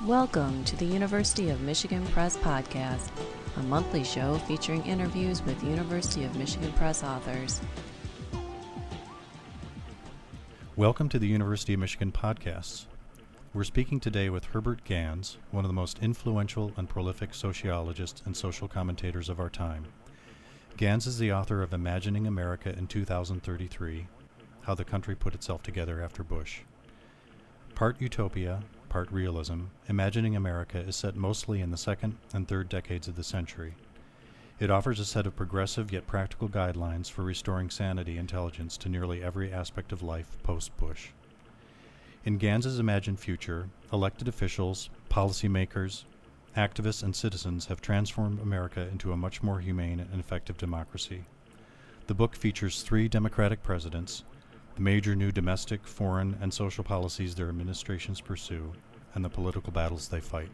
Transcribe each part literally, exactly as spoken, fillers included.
Welcome to the University of Michigan Press Podcast, a monthly show featuring interviews with University of Michigan Press authors. Welcome to the University of Michigan Podcasts. We're speaking today with Herbert Gans, one of the most influential and prolific sociologists and social commentators of our time. Gans is the author of Imagining America in two thousand thirty-three, How the Country Put Itself Together After Bush. Part utopia, part realism, Imagining America is set mostly in the second and third decades of the century. It offers a set of progressive yet practical guidelines for restoring sanity intelligence to nearly every aspect of life post-Bush. In Gans's imagined future, elected officials, policymakers, activists, and citizens have transformed America into a much more humane and effective democracy. The book features three Democratic presidents, the major new domestic, foreign, and social policies their administrations pursue, and the political battles they fight.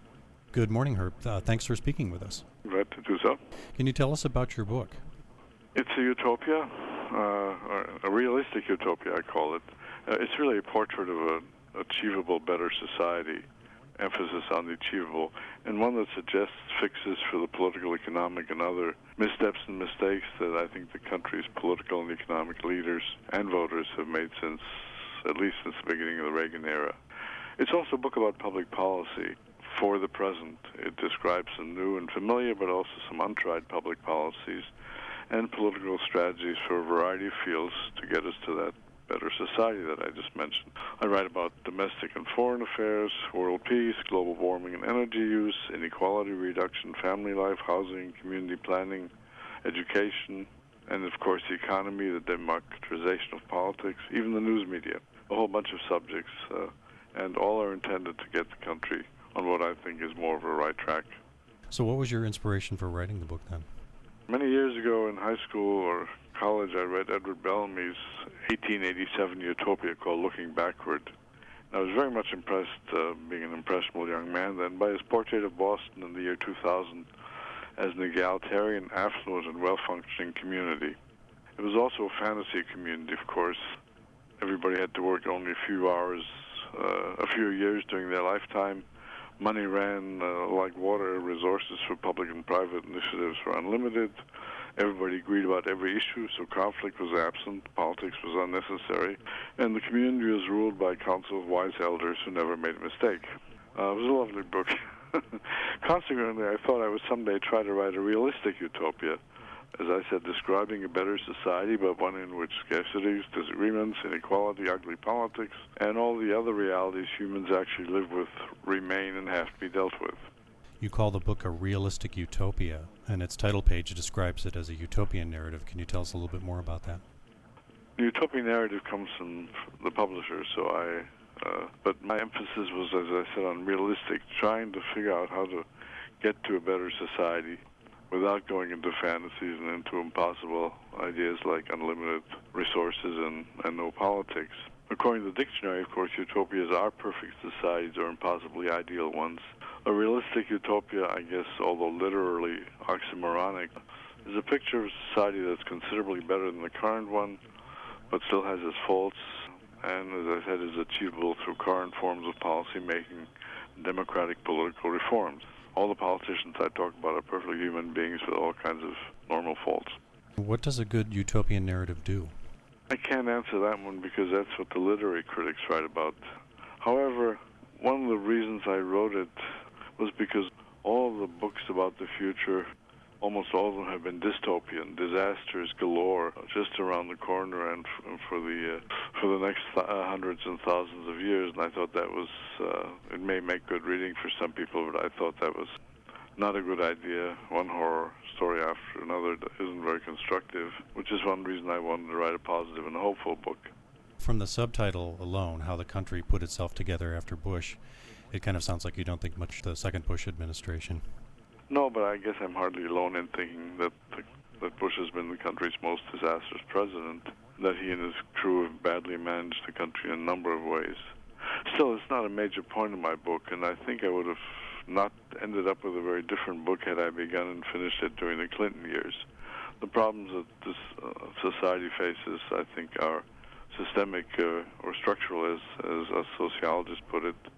Good morning, Herb. Uh, thanks for speaking with us. Glad to do so. Can you tell us about your book? It's a utopia, uh, or a realistic utopia, I call it. Uh, it's really a portrait of an achievable, better society, emphasis on the achievable, and one that suggests fixes for the political, economic, and other missteps and mistakes that I think the country's political and economic leaders and voters have made since, at least since the beginning of the Reagan era. It's also a book about public policy for the present. It describes some new and familiar, but also some untried public policies and political strategies for a variety of fields to get us to that better society that I just mentioned. I write about domestic and foreign affairs, world peace, global warming and energy use, inequality reduction, family life, housing, community planning, education, and of course the economy, the democratization of politics, even the news media. A whole bunch of subjects, uh, and all are intended to get the country on what I think is more of a right track. So what was your inspiration for writing the book then? Many years ago in high school or college, I read Edward Bellamy's eighteen eighty-seven utopia called Looking Backward. I was very much impressed, uh, being an impressionable young man then, by his portrait of Boston in the year two thousand as an egalitarian, affluent, and well-functioning community. It was also a fantasy community, of course. Everybody had to work only a few hours, uh, a few years during their lifetime. Money ran uh, like water. Resources for public and private initiatives were unlimited. Everybody agreed about every issue, so conflict was absent, politics was unnecessary, and the community was ruled by a council of wise elders who never made a mistake. Uh, it was a lovely book. Consequently, I thought I would someday try to write a realistic utopia, as I said, describing a better society, but one in which scarcities, disagreements, inequality, ugly politics, and all the other realities humans actually live with remain and have to be dealt with. You call the book a realistic utopia, and its title page describes it as a utopian narrative. Can you tell us a little bit more about that? The utopian narrative comes from the publisher, so I, uh, but my emphasis was, as I said, on realistic, trying to figure out how to get to a better society without going into fantasies and into impossible ideas like unlimited resources and, and no politics. According to the dictionary, of course, utopias are perfect societies or impossibly ideal ones. A realistic utopia, I guess, although literally oxymoronic, is a picture of a society that's considerably better than the current one, but still has its faults, and, as I said, is achievable through current forms of policy making and democratic political reforms. All the politicians I talk about are perfectly human beings with all kinds of normal faults. What does a good utopian narrative do? I can't answer that one because that's what the literary critics write about. However, one of the reasons I wrote it was because all of the books about the future, almost all of them have been dystopian, disasters galore, just around the corner and f- for the uh, for the next th- uh, hundreds and thousands of years. And I thought that was, uh, it may make good reading for some people, but I thought that was not a good idea. One horror story after another isn't very constructive, which is one reason I wanted to write a positive and hopeful book. From the subtitle alone, How the Country Put Itself Together After Bush, it kind of sounds like you don't think much of the second Bush administration. No, but I guess I'm hardly alone in thinking that the, that Bush has been the country's most disastrous president, that he and his crew have badly managed the country in a number of ways. Still, it's not a major point in my book, and I think I would have not ended up with a very different book had I begun and finished it during the Clinton years. The problems that this uh, society faces, I think, are systemic uh, or structural, as, as a sociologist put it,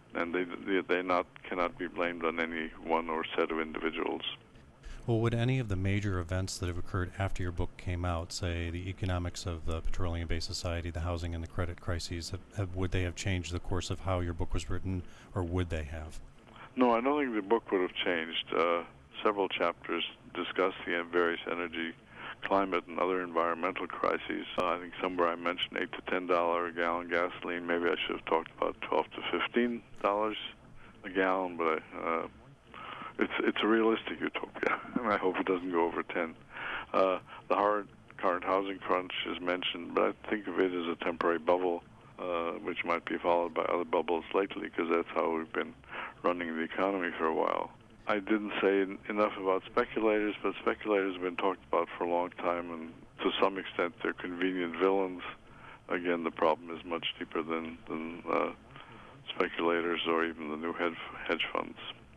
and they they, they not cannot be blamed on any one or set of individuals. Well, would any of the major events that have occurred after your book came out, say the economics of the petroleum-based society, the housing and the credit crises, have, have, would they have changed the course of how your book was written, or would they have? No, I don't think the book would have changed. Uh, several chapters discuss the various energy, climate, and other environmental crises. Uh, I think somewhere I mentioned eight to ten dollar a gallon gasoline. Maybe I should have talked about twelve to fifteen dollars a gallon, but I, uh, it's it's a realistic utopia, and I hope it doesn't go over ten. Uh, the hard current housing crunch is mentioned, but I think of it as a temporary bubble, uh, which might be followed by other bubbles lately, because that's how we've been running the economy for a while. I didn't say en- enough about speculators, but speculators have been talked about for a long time, and to some extent they're convenient villains. Again, the problem is much deeper than, than uh, speculators or even the new hedge, hedge funds.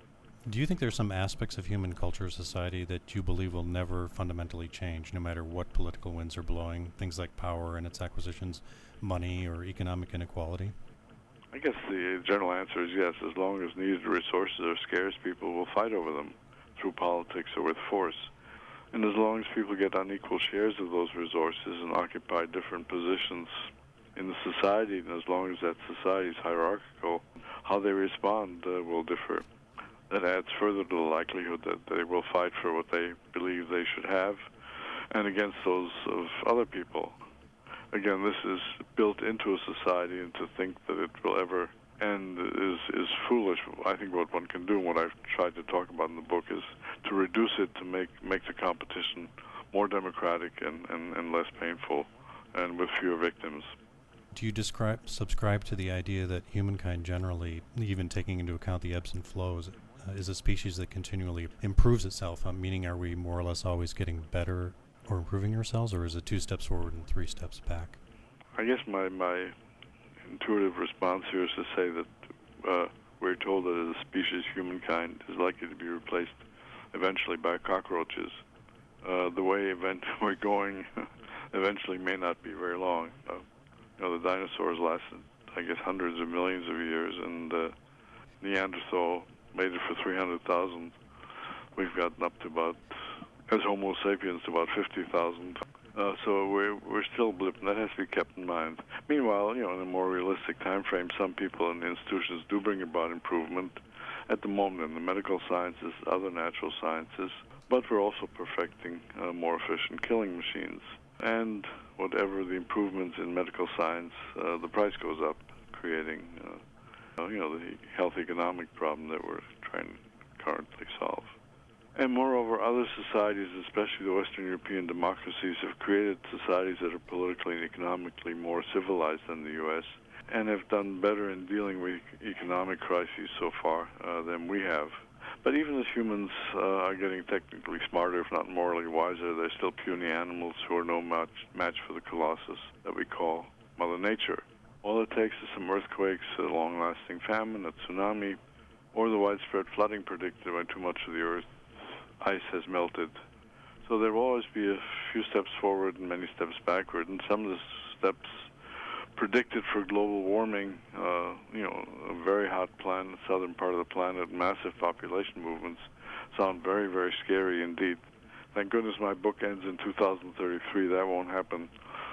Do you think there's some aspects of human culture or society that you believe will never fundamentally change, no matter what political winds are blowing, things like power and its acquisitions, money, or economic inequality? I guess the general answer is yes. As long as needed resources are scarce, people will fight over them through politics or with force. And as long as people get unequal shares of those resources and occupy different positions in the society, and as long as that society is hierarchical, how they respond uh, will differ. That adds further to the likelihood that they will fight for what they believe they should have and against those of other people. Again, this is built into a society, and to think that it will ever end is is foolish. I think what one can do, and what I've tried to talk about in the book, is to reduce it, to make, make the competition more democratic and, and, and less painful and with fewer victims. Do you describe, subscribe to the idea that humankind generally, even taking into account the ebbs and flows, uh, is a species that continually improves itself, uh, meaning are we more or less always getting better or improving ourselves, or is it two steps forward and three steps back? I guess my, my intuitive response here is to say that uh, we're told that as a species, humankind is likely to be replaced eventually by cockroaches. Uh, the way event we're going eventually may not be very long. Uh, you know, the dinosaurs lasted, I guess, hundreds of millions of years, and uh, Neanderthal made it for three hundred thousand. We've gotten up to about, as Homo sapiens, to about fifty thousand. Uh, so we're we're still a blip, and that has to be kept in mind. Meanwhile, you know, in a more realistic time frame, some people in the institutions do bring about improvement at the moment in the medical sciences, other natural sciences, but we're also perfecting uh, more efficient killing machines. And whatever the improvements in medical science, uh, the price goes up, creating, uh, you know, the health economic problem that we're trying to currently solve. And moreover, other societies, especially the Western European democracies, have created societies that are politically and economically more civilized than the U S and have done better in dealing with economic crises so far uh, than we have. But even as humans uh, are getting technically smarter, if not morally wiser, they're still puny animals who are no match, match for the colossus that we call Mother Nature. All it takes is some earthquakes, a long-lasting famine, a tsunami, or the widespread flooding predicted by too much of the earth ice has melted. So there will always be a few steps forward and many steps backward, and some of the steps predicted for global warming, uh, you know, a very hot planet, southern part of the planet, massive population movements, sound very, very scary indeed. Thank goodness my book ends in two thousand thirty-three. That won't happen,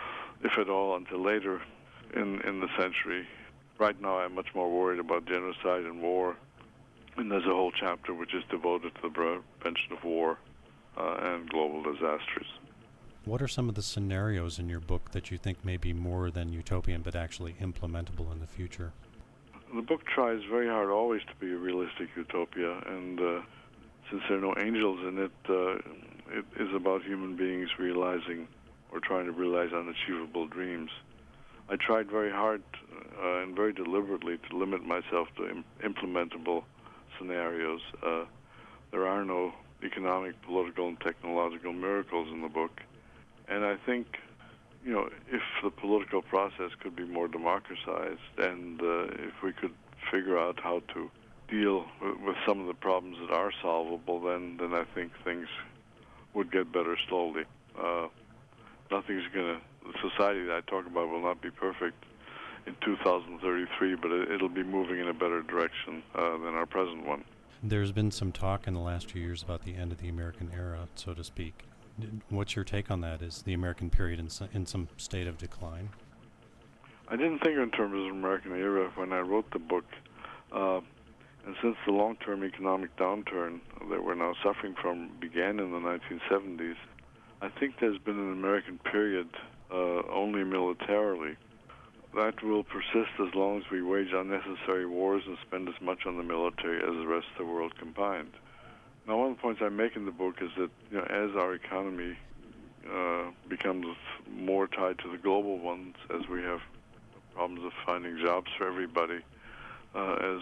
if at all, until later in, in the century. Right now I'm much more worried about genocide and war, and there's a whole chapter which is devoted to the prevention of war uh, and global disasters. What are some of the scenarios in your book that you think may be more than utopian but actually implementable in the future? The book tries very hard always to be a realistic utopia, and uh, since there are no angels in it, uh, it is about human beings realizing or trying to realize unachievable dreams. I tried very hard uh, and very deliberately to limit myself to im- implementable scenarios. Uh, there are no economic, political, and technological miracles in the book. And I think, you know, if the political process could be more democratized, and uh, if we could figure out how to deal with, with some of the problems that are solvable, then, then I think things would get better slowly. Uh, nothing's going to, the society that I talk about will not be perfect in two thousand thirty-three, but it, it'll be moving in a better direction uh, than our present one. There's been some talk in the last few years about the end of the American era, so to speak. What's your take on that? Is the American period in, so, in some state of decline? I didn't think in terms of American era when I wrote the book. Uh, and since the long-term economic downturn that we're now suffering from began in the nineteen seventies, I think there's been an American period uh, only militarily. That will persist as long as we wage unnecessary wars and spend as much on the military as the rest of the world combined. Now, one of the points I make in the book is that, you know, as our economy uh, becomes more tied to the global ones, as we have problems of finding jobs for everybody, uh, as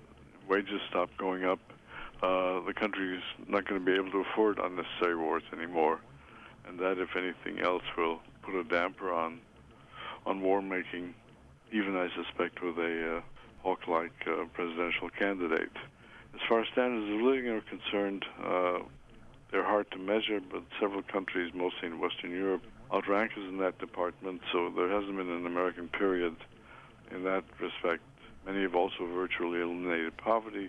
wages stop going up, uh, the country is not going to be able to afford unnecessary wars anymore. And that, if anything else, will put a damper on on war making, even, I suspect, with a uh, hawk-like uh, presidential candidate. As far as standards of living are concerned, uh, they're hard to measure, but several countries, mostly in Western Europe, outrank us in that department, so there hasn't been an American period in that respect. Many have also virtually eliminated poverty,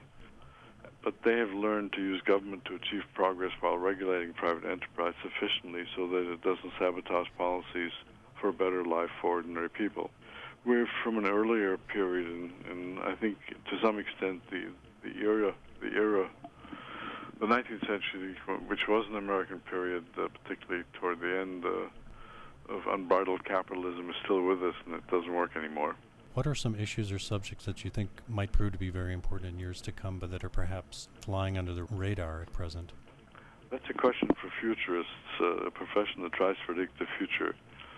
but they have learned to use government to achieve progress while regulating private enterprise sufficiently so that it doesn't sabotage policies for a better life for ordinary people. We're from an earlier period, and, and I think to some extent the the era, the era, the nineteenth century, which was an American period, uh, particularly toward the end uh, of unbridled capitalism, is still with us, and it doesn't work anymore. What are some issues or subjects that you think might prove to be very important in years to come, but that are perhaps flying under the radar at present? That's a question for futurists, uh, a profession that tries to predict the future,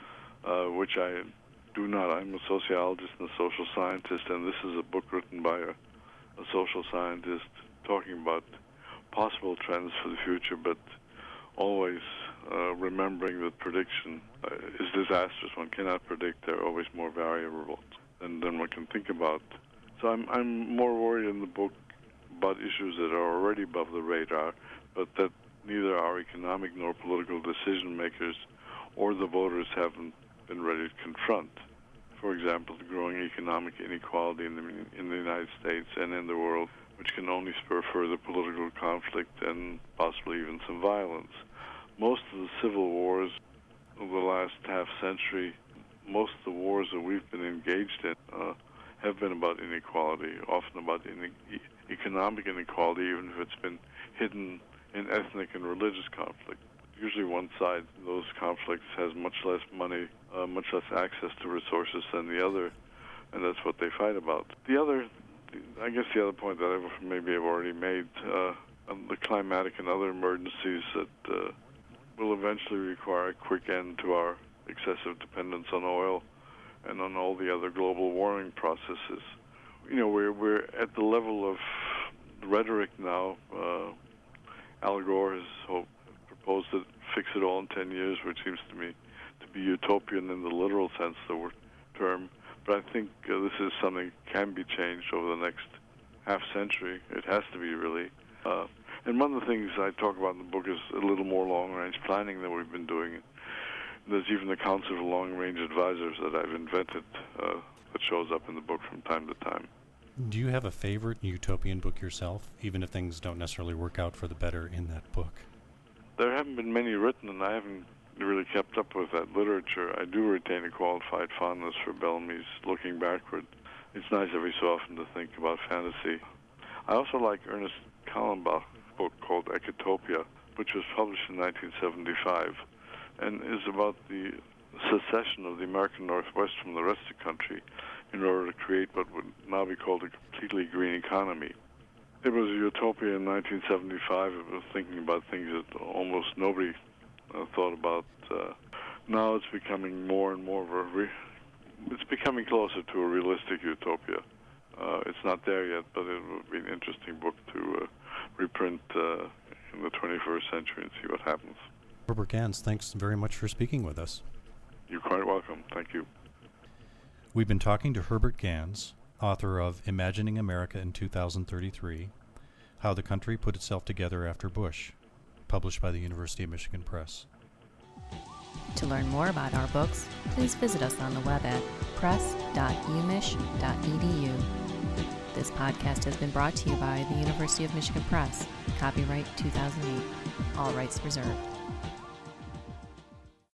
uh, which I do not. I'm a sociologist and a social scientist, and this is a book written by a a social scientist talking about possible trends for the future, but always uh, remembering that prediction uh, is disastrous. One cannot predict. There are always more variables than, than one can think about. So I'm, I'm more worried in the book about issues that are already above the radar, but that neither our economic nor political decision makers or the voters haven't been ready to confront. For example, the growing economic inequality in the, in the United States and in the world, which can only spur further political conflict and possibly even some violence. Most of the civil wars of the last half century, most of the wars that we've been engaged in uh, have been about inequality, often about in, e- economic inequality, even if it's been hidden in ethnic and religious conflict. Usually one side in those conflicts has much less money, uh, much less access to resources than the other, and that's what they fight about. The other, I guess the other point that I maybe I've already made, uh, the climatic and other emergencies that uh, will eventually require a quick end to our excessive dependence on oil and on all the other global warming processes. You know, we're, we're at the level of rhetoric now. Uh, Al Gore has hoped proposed to fix it all in ten years, which seems to me to be utopian in the literal sense of the word term. But I think uh, this is something that can be changed over the next half century. It has to be, really. Uh, and one of the things I talk about in the book is a little more long-range planning that we've been doing. There's even the Council of Long-Range Advisors that I've invented uh, that shows up in the book from time to time. Do you have a favorite utopian book yourself, even if things don't necessarily work out for the better in that book? There haven't been many written, and I haven't really kept up with that literature. I do retain a qualified fondness for Bellamy's Looking Backward. It's nice every so often to think about fantasy. I also like Ernest Callenbach's book called Ecotopia, which was published in nineteen seventy-five, and is about the secession of the American Northwest from the rest of the country in order to create what would now be called a completely green economy. It was a utopia in nineteen seventy-five. It was thinking about things that almost nobody uh, thought about. Uh, now it's becoming more and more of a re- it's becoming closer to a realistic utopia. Uh, it's not there yet, but it would be an interesting book to uh, reprint uh, in the twenty-first century and see what happens. Herbert Gans, thanks very much for speaking with us. You're quite welcome. Thank you. We've been talking to Herbert Gans, author of Imagining America in two thousand thirty-three, How the Country Put Itself Together After Bush, published by the University of Michigan Press. To learn more about our books, please visit us on the web at press dot u mich dot e d u. This podcast has been brought to you by the University of Michigan Press. Copyright two thousand eight. All rights reserved.